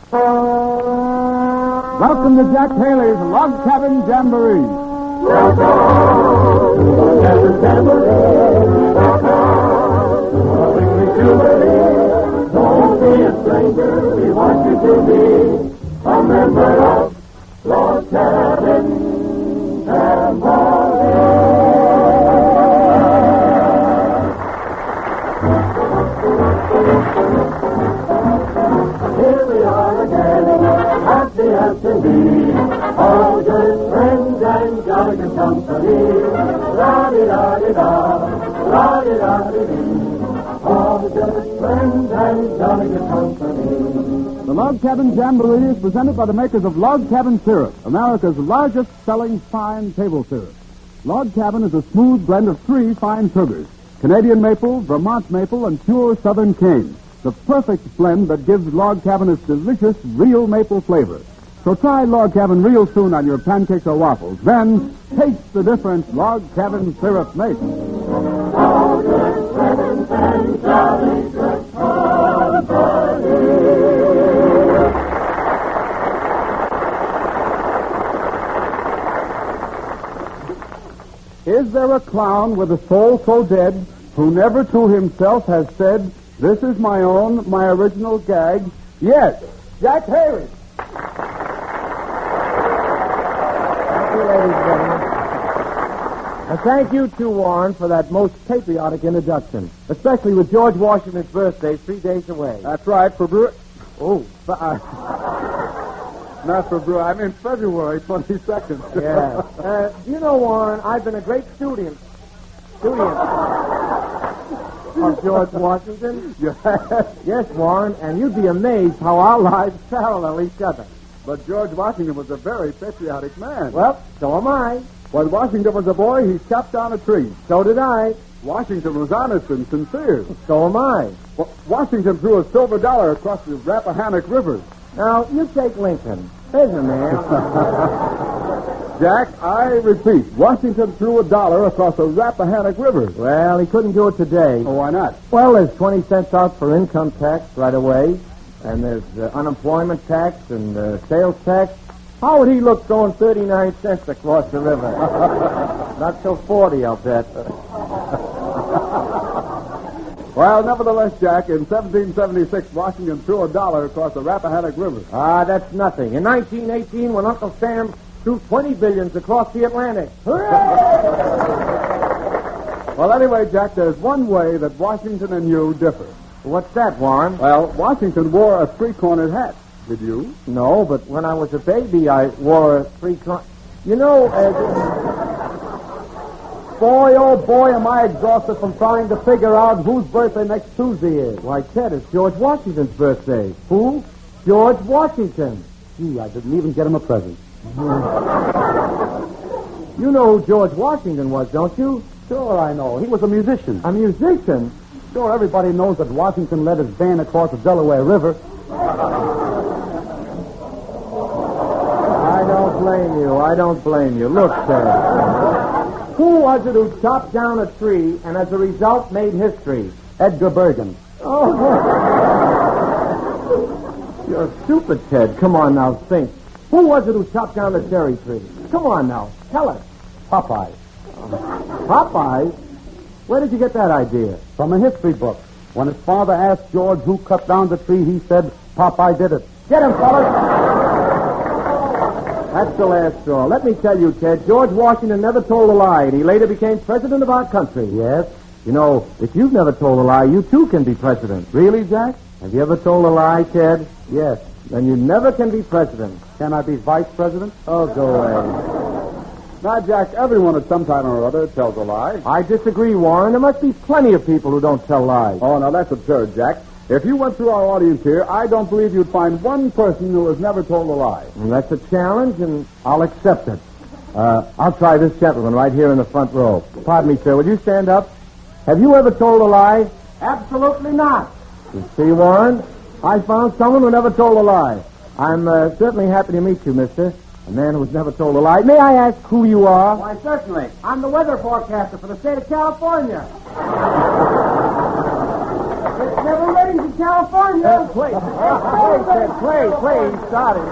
Welcome to Jack Haley's Log Cabin Jamboree. Log Cabin Jamboree. Don't be a stranger. We want you to be a member of Log Cabin Jamboree. Here we are again, happy as can be, all good friends and jolly good company. La-di-da-di-da, la-di-da-di-dee, all good friends and jolly good company. The Log Cabin Jamboree is presented by the makers of Log Cabin Syrup, America's largest selling fine table syrup. Log Cabin is a smooth blend of 3 fine sugars, Canadian maple, Vermont maple, and pure Southern cane. The perfect blend that gives Log Cabin its delicious real maple flavor. So try Log Cabin real soon on your pancakes or waffles. Then taste the difference Log Cabin syrup makes. All good friends and jolly good company. Is there a clown with a soul so dead who never to himself has said, "This is my own, my original gag"? Yes, Jack Haley. Thank you, ladies and gentlemen. And thank you, too, Warren, for that most patriotic introduction, especially with George Washington's birthday 3 days away. That's right, for Brewer. Oh, Not for Brewer. I mean February 22nd. yeah. You know, Warren, I've been a great student of George Washington. Yes, Warren, and you'd be amazed how our lives parallel each other. But George Washington was a very patriotic man. Well, so am I. When Washington was a boy, he chopped down a tree. So did I. Washington was honest and sincere. So am I. Washington threw a silver dollar across the Rappahannock River. Now, you take Lincoln. There's a man. Jack, I repeat, Washington threw a dollar across the Rappahannock River. Well, he couldn't do it today. Oh, why not? Well, there's 20 cents out for income tax right away, and there's unemployment tax and sales tax. How would he look throwing 39 cents across the river? Not till 40, I'll bet. Well, nevertheless, Jack, in 1776, Washington threw a dollar across the Rappahannock River. Ah, that's nothing. In 1918, when Uncle Sam threw 20 billions across the Atlantic. Well, anyway, Jack, there's one way that Washington and you differ. What's that, Warren? Well, Washington wore a 3-cornered hat. Did you? No, but when I was a baby, I wore a 3-cornered... You know, boy, oh boy, am I exhausted from trying to figure out whose birthday next Tuesday is. Why, Ted, it's George Washington's birthday. Who? George Washington. Gee, I didn't even get him a present. You know who George Washington was, don't you? Sure, I know. He was a musician. A musician? Sure, everybody knows that Washington led his band across the Delaware River. I don't blame you. Look, Ted. Who was it who chopped down a tree and as a result made history? Edgar Bergen. Oh. You're stupid, Ted. Come on now, think. Who was it who chopped down the cherry tree? Come on now, tell us. Popeye. Popeye? Where did you get that idea? From a history book. When his father asked George who cut down the tree, he said, Popeye did it. Get him, fellas. That's the last straw. Let me tell you, Ted, George Washington never told a lie, and he later became president of our country. Yes? You know, if you've never told a lie, you too can be president. Really, Jack? Have you ever told a lie, Ted? Yes. Then you never can be president. Can I be vice president? Oh, go away. Now, Jack, everyone at some time or other tells a lie. I disagree, Warren. There must be plenty of people who don't tell lies. Oh, now that's absurd, Jack. If you went through our audience here, I don't believe you'd find one person who has never told a lie. And that's a challenge, and I'll accept it. I'll try this gentleman right here in the front row. Pardon me, sir. Would you stand up? Have you ever told a lie? Absolutely not. You see, Warren, I found someone who never told a lie. I'm certainly happy to meet you, mister. A man who's never told a lie. May I ask who you are? Why, certainly. I'm the weather forecaster for the state of California. It's never rains in California. Play, start it.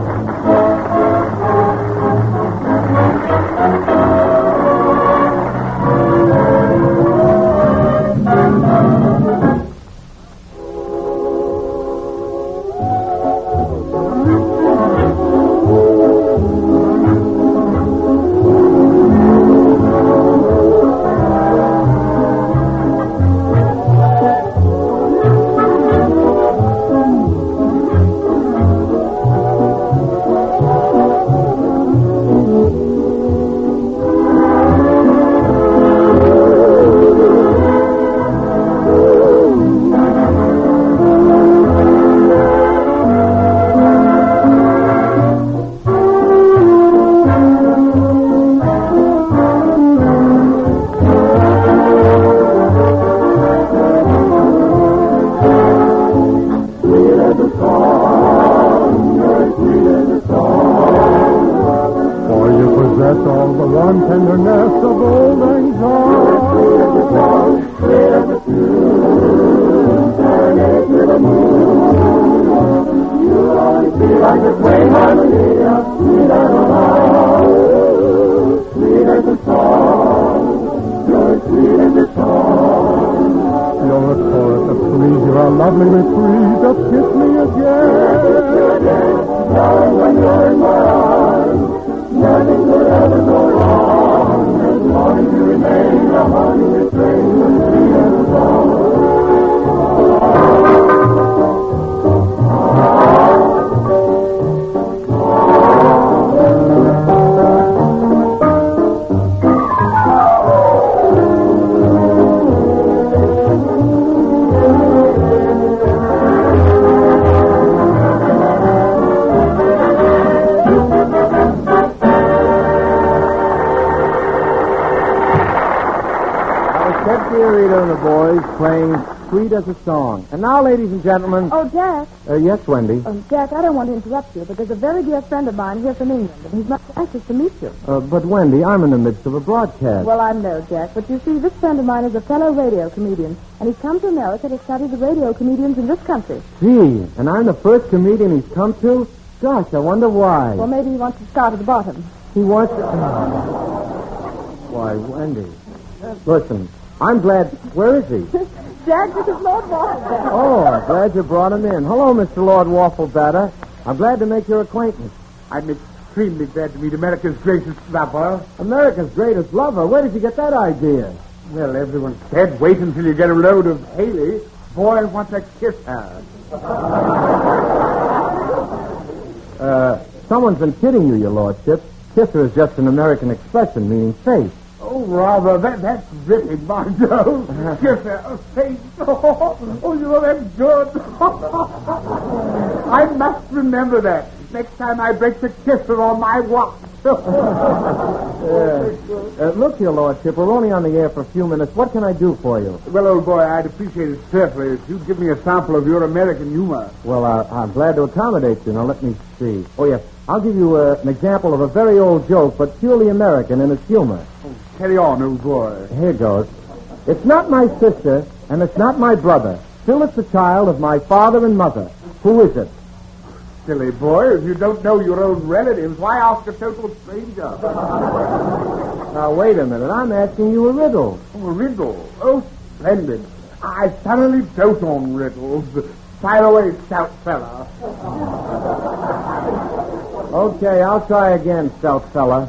All the warm tenderness of old lang syne. Clear the tune, serenade to the moon. You'll always be like the swaying harmony of sweet and love. Sweet as a song, you're sweet as a song. You're a chorus of trees, you're a lovely retreat. Just kiss me again. Darling, when you're in my arms, nothing could ever go wrong, as long as you remain a haunting refrain and sweet as a song. Rita and the boys playing Sweet as a Song. And now, ladies and gentlemen... Oh, Jack. Yes, Wendy? Jack, I don't want to interrupt you, but there's a very dear friend of mine here from England, and he's much anxious to meet you. But, Wendy, I'm in the midst of a broadcast. Well, I know, Jack, but you see, this friend of mine is a fellow radio comedian, and he's come to America to study the radio comedians in this country. Gee, and I'm the first comedian he's come to? Gosh, I wonder why. Well, maybe he wants to start at the bottom. He wants to... Why, Wendy... Listen... I'm glad... Where is he? Jack, this is Lord Wafflebatter. Oh, I'm glad you brought him in. Hello, Mr. Lord Wafflebatter. I'm glad to make your acquaintance. I'm extremely glad to meet America's greatest lover. America's greatest lover? Where did you get that idea? Well, everyone said wait until you get a load of Haley. Boy wants to kiss her. Someone's been kidding you, your lordship. Kisser is just an American expression meaning face. Oh, rather, that's ripping, Margot. Kiss her face. Oh, you know, that's good. I must remember that. Next time I break the kisser on my watch. Look, your lordship, we're only on the air for a few minutes. What can I do for you? Well, old boy, I'd appreciate it certainly if you'd give me a sample of your American humor. Well, I'm glad to accommodate you. Now, let me see. Oh, yes, I'll give you an example of a very old joke, but purely American in its humor. Oh, carry on, old boy. Here goes. It's not my sister, and it's not my brother. Still, it's the child of my father and mother. Who is it? Silly boy, if you don't know your own relatives, why ask a total stranger? Now, wait a minute. I'm asking you a riddle. Oh, a riddle? Oh, splendid. I thoroughly dote on riddles. Fire away, stout fella. Okay, I'll try again, stout fella.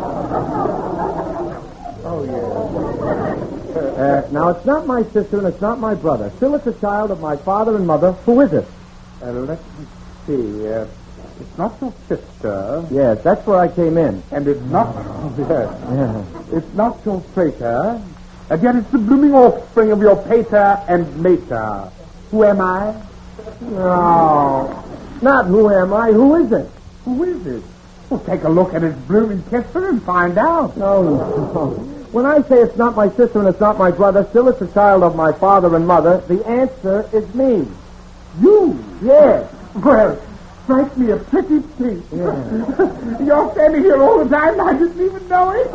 Oh, yeah. Now, it's not my sister and it's not my brother. Still, it's a child of my father and mother. Who is it? Let me see. It's not your sister. Yes, that's where I came in. And it's not... Yeah. It's not your frater. And yet it's the blooming offspring of your pater and mater. Who am I? No. Not who am I. Who is it? Who is it? Well, take a look at his blooming kisser and find out. No. When I say it's not my sister and it's not my brother, still it's a child of my father and mother, the answer is me. You? Yes. Well, strike me a pretty treat. Yeah. You're standing here all the time and I didn't even know it.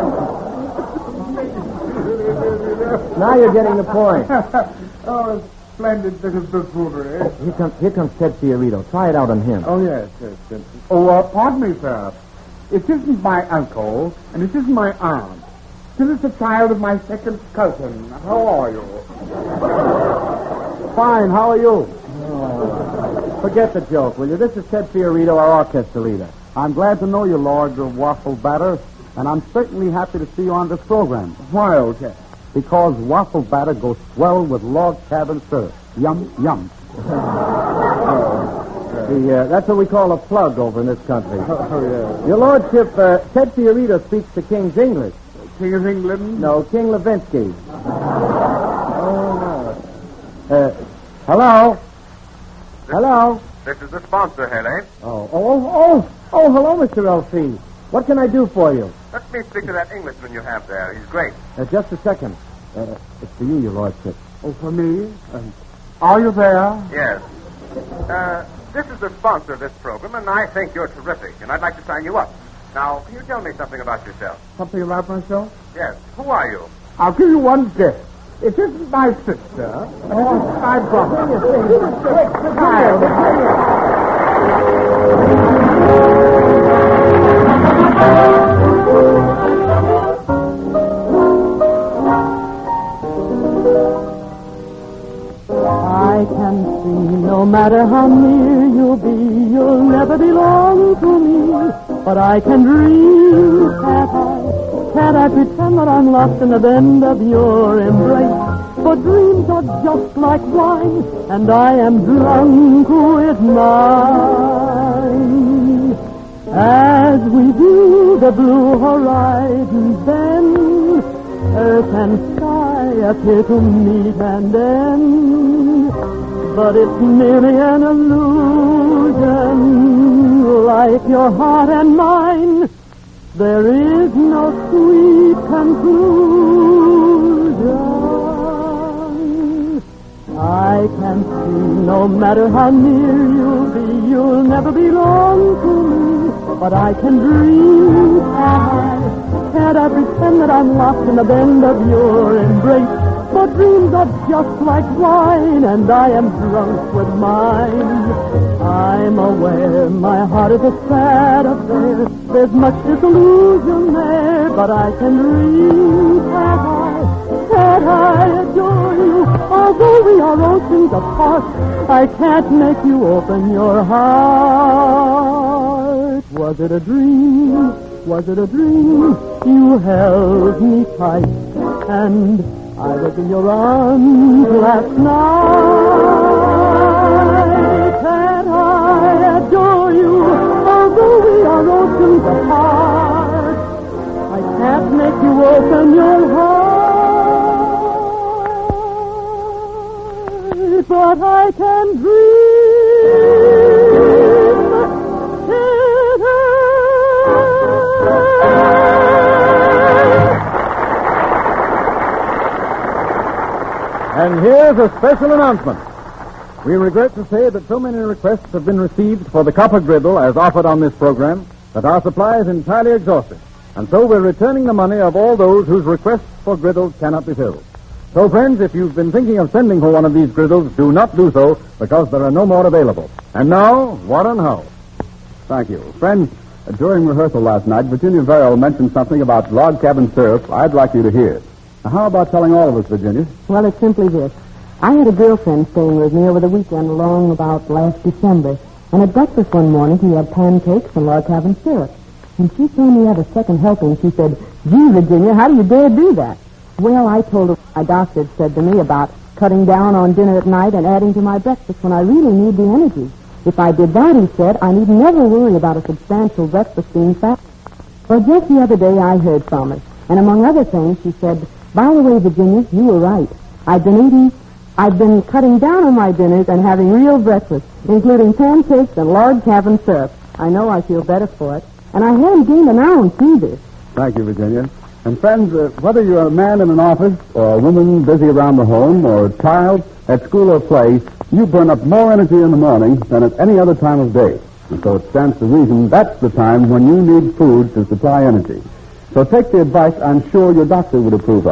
Now you're getting the point. Oh, splendid bit of buffoonery. Here comes Ted Fiorito. Try it out on him. Oh, yes. Pardon me, sir. It isn't my uncle, and it isn't my aunt. This is the child of my second cousin. How are you? Fine, how are you? Forget the joke, will you? This is Ted Fiorito, our orchestra leader. I'm glad to know you, Lord Waffle Batter, and I'm certainly happy to see you on this program. Why, okay? Because waffle batter goes swell with log cabin syrup. Yum, yum. That's what we call a plug over in this country. Oh, yeah. Your Lordship, Ted Fiorito speaks the King's English. King of England? No, King Levinsky. Hello? Hello? This is the sponsor, Haley. Oh, hello, Mr. L.C. What can I do for you? Let me speak to that Englishman you have there. He's great. Just a second. It's for you, Your Lordship. Oh, for me? Are you there? Yes. This is the sponsor of this program, and I think you're terrific, and I'd like to sign you up. Now, can you tell me something about yourself? Something about myself? Yes. Who are you? I'll give you one guess. It isn't my sister. Oh, my brother. I can see no matter how near you'll be, you'll never belong to me. But I can dream, can't I? Can't I pretend that I'm lost in the bend of your embrace? For dreams are just like wine, and I am drunk with mine. As we view the blue horizon bend, earth and sky appear to meet and end. But it's merely an illusion, like your heart and mine. There is no sweet conclusion. I can see no matter how near you'll be, you'll never belong to me. But I can dream, can't I pretend that I'm lost in the bend of your embrace? For dreams are just like wine, and I am drunk with mine. I'm aware my heart is a sad affair. There's much disillusion there, but I can dream, can't I adore you? Although we are oceans apart, I can't make you open your heart. Was it a dream? Was it a dream? You held me tight, and I was in your arms last night. Can I adore you, although we are oceans apart? I can't make you open your heart, but I can dream. And here's a special announcement. We regret to say that so many requests have been received for the copper griddle as offered on this program that our supply is entirely exhausted. And so we're returning the money of all those whose requests for griddles cannot be filled. So, friends, if you've been thinking of sending for one of these griddles, do not do so because there are no more available. And now, Warren Howe. Thank you. Friends, during rehearsal last night, Virginia Verrill mentioned something about log cabin syrup I'd like you to hear. Now, how about telling all of us, Virginia? Well, it's simply this. I had a girlfriend staying with me over the weekend along about last December. And at breakfast one morning, he had pancakes and log cabin syrup. And she saw me have a second helping. She said, "Gee, Virginia, how do you dare do that?" Well, I told her what my doctor had said to me about cutting down on dinner at night and adding to my breakfast when I really need the energy. If I did that, he said, I need never worry about a substantial breakfast being fat. Well, just the other day I heard from her. And among other things, she said, "By the way, Virginia, you were right. I've been cutting down on my dinners and having real breakfast, including pancakes and log cabin syrup. I know I feel better for it. And I haven't gained an ounce either." Thank you, Virginia. And friends, whether you're a man in an office or a woman busy around the home or a child at school or play, you burn up more energy in the morning than at any other time of day. And so it stands to reason that's the time when you need food to supply energy. So take the advice I'm sure your doctor would approve of.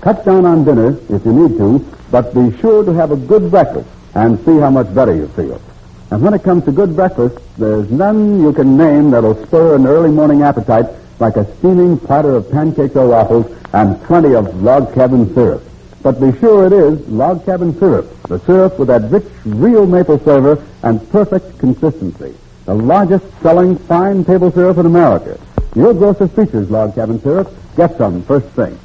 Cut down on dinner if you need to, but be sure to have a good breakfast and see how much better you feel. And when it comes to good breakfast, there's none you can name that'll spur an early morning appetite like a steaming platter of pancakes or waffles and plenty of log cabin syrup. But be sure it is log cabin syrup, the syrup with that rich, real maple flavor and perfect consistency. The largest selling fine table syrup in America. Your grocer features log cabin syrup. Get some first thing.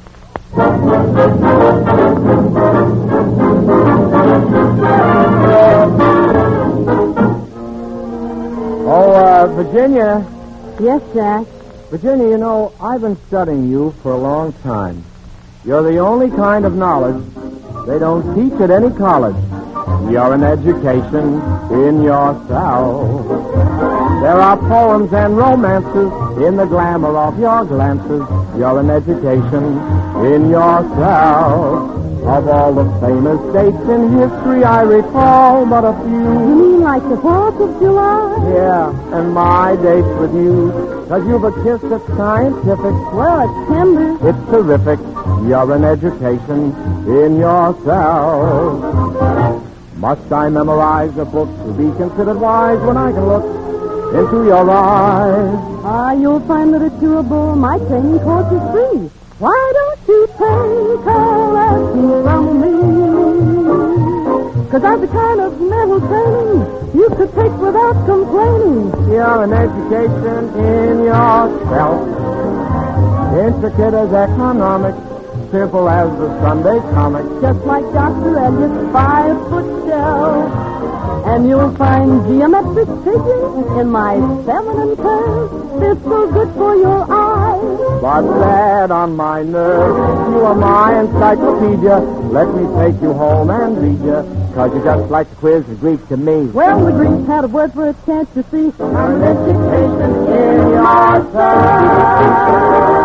Virginia. Yes, Jack. Virginia, you know, I've been studying you for a long time. You're the only kind of knowledge they don't teach at any college. You're an education in yourself. There are poems and romances in the glamour of your glances. You're an education in yourself. Of all the famous dates in history, I recall but a few. You mean like the 4th of July? Yeah, and my dates with you. 'Cause you've a kiss that's scientific. Well, it's tender. It's terrific. You're an education in yourself. Must I memorize a book to be considered wise when I can look into your eyes? You'll find literature a bore. My training course is free. Why don't you take a lesson from me? 'Cause I've the kind of mental training you could take without complaining. You're an education in yourself. Intricate as economics, simple as the Sunday comic. Just like Dr. Eliot's 5-foot shell. And you'll find geometric figures in my feminine curves. They're so good for your eyes. But bad on my nerves. You are my encyclopedia. Let me take you home and read you. 'Cause you're just like the quiz of Greek to me. Well, the Greeks had a word for a chance to see. An education in yourself.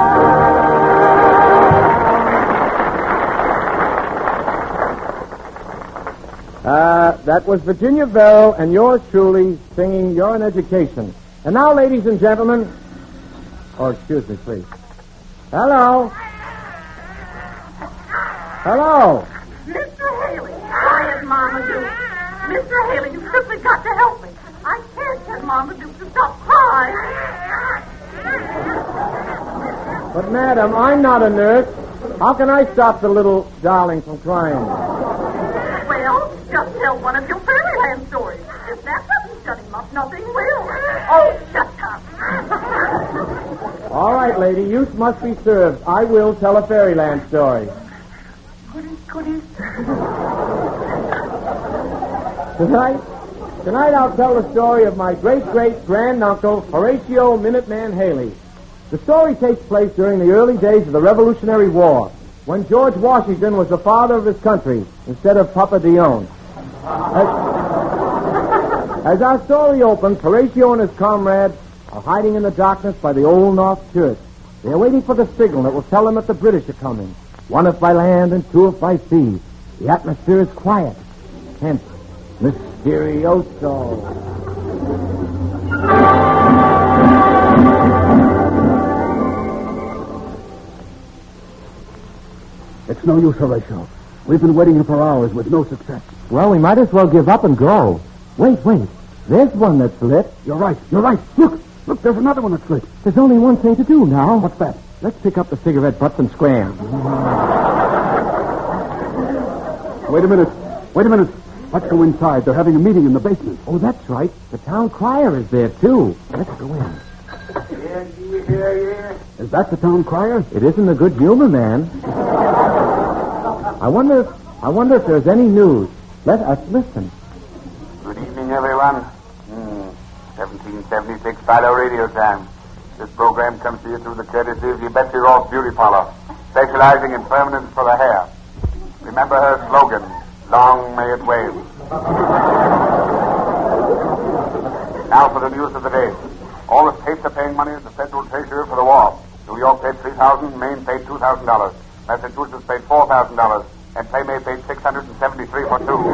That was Virginia Verrill and yours truly singing You're an Education. And now, ladies and gentlemen... Oh, excuse me, please. Hello? Hello? Mr. Haley, quiet, Mama Duke. Mr. Haley, you've simply got to help me. I can't get Mama Duke to stop crying. But, madam, I'm not a nurse. How can I stop the little darling from crying? Well, just tell one of your fairyland stories. If that doesn't shut him up, nothing will. Oh, shut up. All right, lady, use must be served. I will tell a fairyland story. Goodies. Tonight I'll tell the story of my great-great-granduncle, Horatio Minuteman Haley. The story takes place during the early days of the Revolutionary War, when George Washington was the father of his country instead of Papa Dion. As our story opens, Horatio and his comrades are hiding in the darkness by the Old North Church. They're waiting for the signal that will tell them that the British are coming. One if by land and two if by sea. The atmosphere is quiet, tense, mysterioso. It's no use, Horatio. We've been waiting here for hours with no success. Well, we might as well give up and go. Wait. There's one that's lit. You're right. Look, there's another one that's lit. There's only one thing to do now. What's that? Let's pick up the cigarette butts and scram. Wait a minute. Let's go inside. They're having a meeting in the basement. Oh, that's right. The town crier is there, too. Let's go in. Is that the town crier? It isn't a good humor, man. I wonder if there's any news. Let us listen. Good evening, everyone. 1776 Philo Radio Time. This program comes to you through the courtesy of the Betsy Ross Beauty Parlor, specializing in permanents for the hair. Remember her slogan, long may it wave. Now for the news of the day. All the states are paying money to the federal treasurer for the war. New York paid $3,000, Maine paid $2,000, Massachusetts paid $4,000, and Playmate paid $673 for two.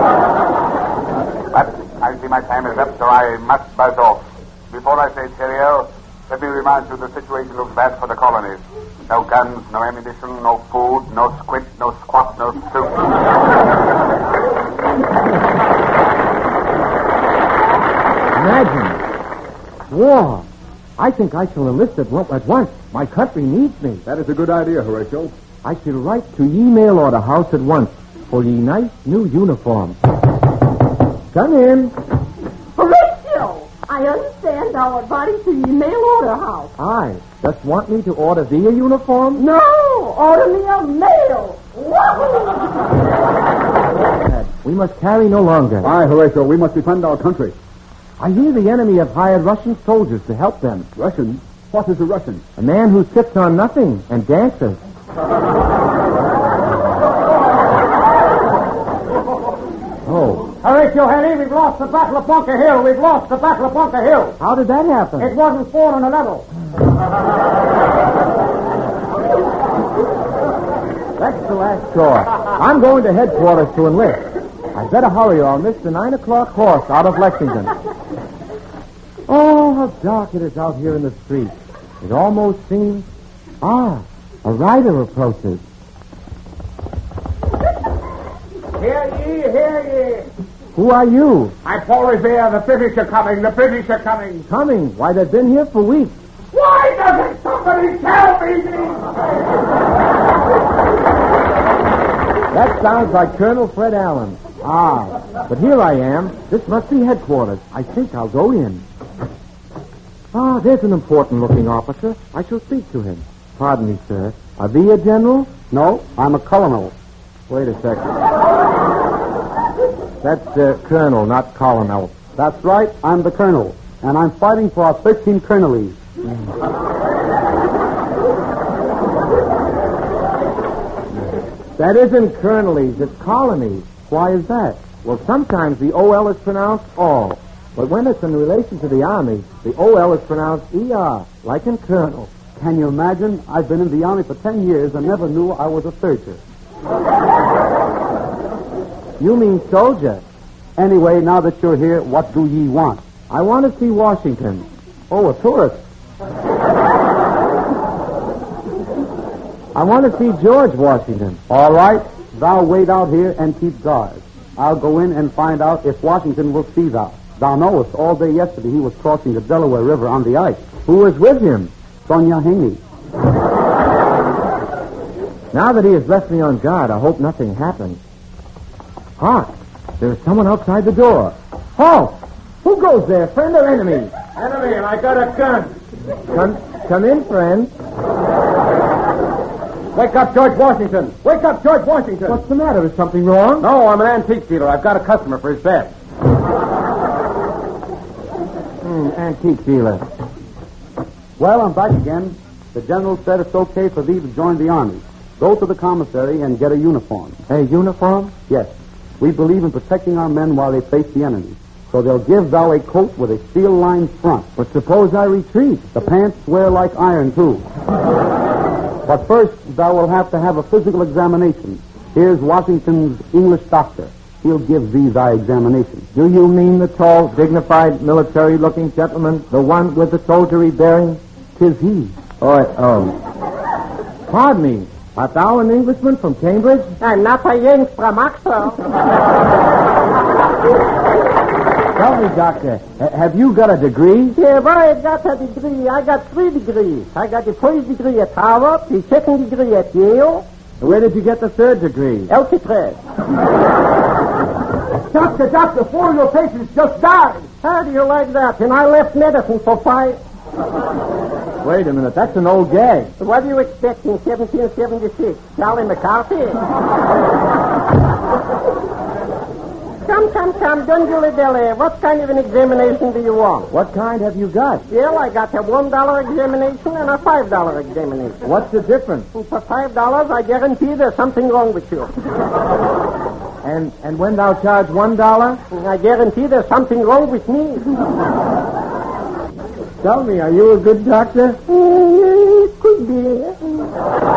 But I see my time is up, so I must buzz off. Before I say cheerio, let me remind you the situation looks bad for the colonies. No guns, no ammunition, no food, no squid, no squat, no soup. Imagine. War. I think I shall enlist at once. My country needs me. That is a good idea, Horatio. I shall write to ye mail order house at once for ye nice new uniform. Come in. Horatio, I understand our body to ye mail order house. Aye. Just want me to order thee a uniform? No, order me a mail. Wahoo! We must carry no longer. Aye, Horatio, we must defend our country. I hear the enemy have hired Russian soldiers to help them. Russian? What is a Russian? A man who sits on nothing and dances. Oh. Horatio, Haley, we've lost the Battle of Bunker Hill. We've lost the Battle of Bunker Hill. How did that happen? It wasn't fought on a level. That's the last straw. I'm going to headquarters to enlist. I'd better hurry or I'll miss the 9 o'clock horse out of Lexington. Oh, how dark it is out here in the street. It almost seems... a rider approaches. Hear ye, hear ye. Who are you? I'm Paul Revere. The British are coming. The British are coming. Coming? Why, they've been here for weeks. Why doesn't somebody tell me? That sounds like Colonel Fred Allen. But here I am. This must be headquarters. I think I'll go in. There's an important-looking officer. I shall speak to him. Pardon me, sir. Are thee a general? No, I'm a colonel. Wait a second. That's colonel, not colonel. That's right, I'm the colonel. And I'm fighting for our 13 colonelies. That isn't colonelies, it's colonies. Why is that? Well, sometimes the OL is pronounced all. But when it's in relation to the Army, the OL is pronounced ER, like in colonel. Can you imagine? I've been in the Army for 10 years and never knew I was a searcher. You mean soldier. Anyway, now that you're here, what do ye want? I want to see Washington. Oh, a tourist. I want to see George Washington. All right. Thou wait out here and keep guard. I'll go in and find out if Washington will see thou. Thou knowest, all day yesterday he was crossing the Delaware River on the ice. Who was with him? Sonia Haney. Now that he has left me on guard, I hope nothing happens. Hark! There's someone outside the door. Halt! Who goes there, friend or enemy? Enemy, and I got a gun. Come in, friend. Wake up, George Washington. Wake up, George Washington. What's the matter? Is something wrong? No, I'm an antique dealer. I've got a customer for his bed. Antique dealer. Well, I'm back again. The general said it's okay for thee to join the Army. Go to the commissary and get a uniform. A uniform? Yes. We believe in protecting our men while they face the enemy. So they'll give thou a coat with a steel-lined front. But suppose I retreat? The pants wear like iron, too. But first, thou will have to have a physical examination. Here's Washington's English doctor. He'll give thee thy examination. Do you mean the tall, dignified, military-looking gentleman, the one with the soldiery bearing? 'Tis he. Oh. Pardon me. Art thou an Englishman from Cambridge? I'm not a Yank from Oxford. Tell me, doctor, have you got a degree? Yeah, well, I got a degree. I got 3 degrees. I got the first degree at Harvard, the second degree at Yale. Where did you get the 3rd degree? Alcatraz. Doctor, 4 of your patients just died. How do you like that? And I left medicine for 5. Wait a minute, that's an old gag. What do you expect in 1776? Charlie McCarthy? Come, don't dilly-dally. What kind of an examination do you want? What kind have you got? Well, I got a $1 examination and a $5 examination. What's the difference? And for $5, I guarantee there's something wrong with you. And when thou charge $1? I guarantee there's something wrong with me. Tell me, are you a good doctor? It could be.